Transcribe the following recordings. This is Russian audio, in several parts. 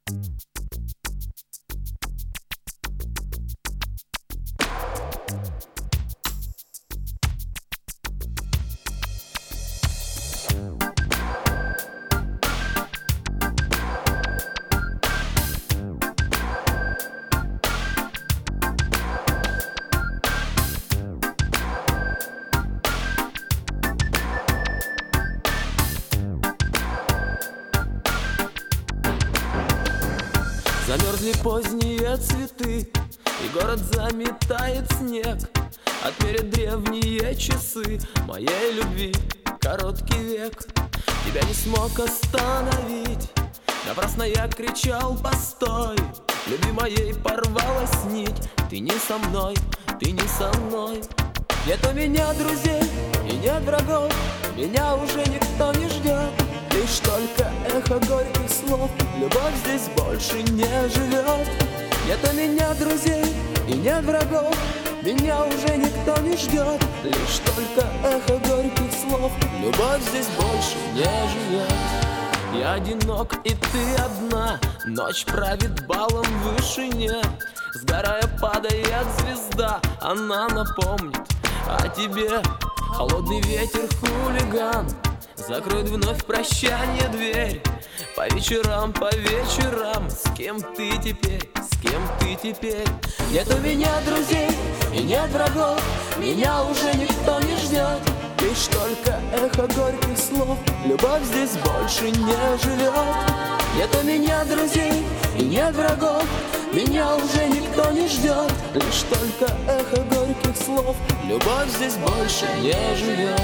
Замерзли поздние цветы, и город заметает снег. Отмерят древние часы моей любви короткий век. Тебя не смог остановить, напрасно я кричал постой. Любви моей порвалась нить, ты не со мной, ты не со мной. Нет у меня друзей и нет врагов, меня уже никто не ждет. Лишь только эхо горьких слов, любовь здесь больше не живет. Нет у меня друзей и нет врагов, меня уже никто не ждет. Лишь только эхо горьких слов, любовь здесь больше не живет. Я одинок и ты одна, ночь правит балом в вышине. Сгорая падает звезда, она напомнит о тебе. Холодный ветер хулиган закроет вновь прощание дверь. По вечерам, с кем ты теперь, с кем ты теперь? Нет у меня друзей и нет врагов, меня уже никто не ждет. Лишь только эхо горьких слов, любовь здесь больше не живет. Нет у меня друзей и нет врагов, меня уже никто не ждет. Лишь только эхо горьких слов, любовь здесь больше не живет.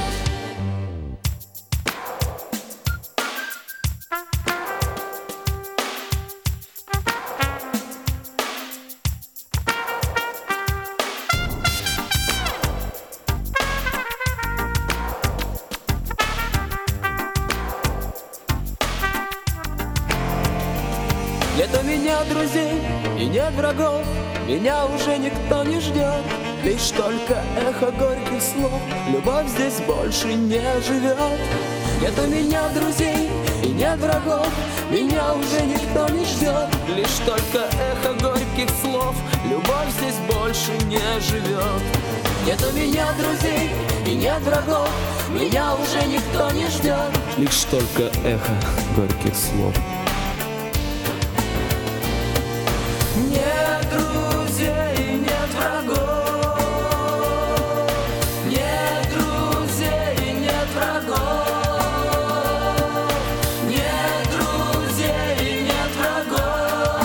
Нет у меня друзей и нет врагов, меня уже никто не ждет. Лишь только эхо горьких слов, любовь здесь больше не живет. Нет у меня друзей и нет врагов, меня уже никто не ждет. Лишь только эхо горьких слов, любовь здесь больше не живет. Нет у меня друзей и нет врагов, меня уже никто не ждет. Лишь только эхо горьких слов. Нет друзей, нет врагов. Нет друзей, нет врагов. Нет друзей, нет врагов.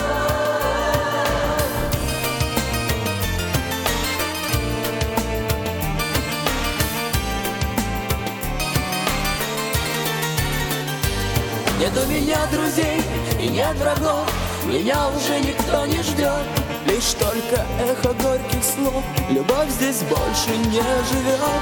Нет у меня друзей и нет врагов, меня уже никто не ждет. Лишь только эхо горьких слов, любовь здесь больше не живет.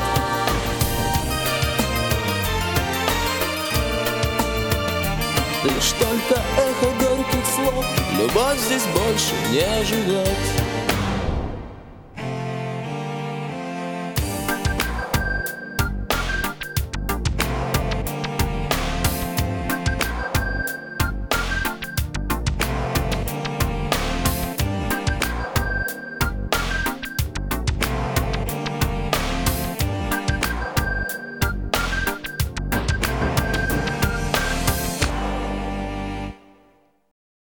Лишь только эхо горьких слов, любовь здесь больше не живет.